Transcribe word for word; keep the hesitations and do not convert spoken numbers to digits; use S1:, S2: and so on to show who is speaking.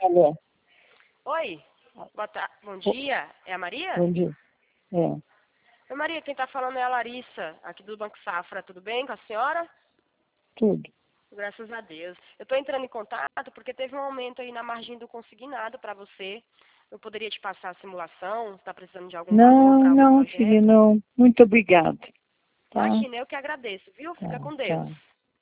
S1: Alô,
S2: Oi, boa ta- bom
S1: Bo-
S2: dia, é a Maria?
S1: bom dia. É,
S2: Oi, Maria, quem está falando é a Larissa, aqui do Banco Safra, tudo bem com a senhora?
S1: tudo.
S2: Graças a Deus. Eu estou entrando em contato porque teve um aumento aí na margem do consignado para você. Eu poderia te passar a simulação, está precisando de algum valor
S1: Não,
S2: para algum
S1: não, filha,
S2: projeto?
S1: não. Muito obrigada. Tá?
S2: Imagina, eu que agradeço, viu?
S1: Tá,
S2: Fica com
S1: tá.
S2: Deus.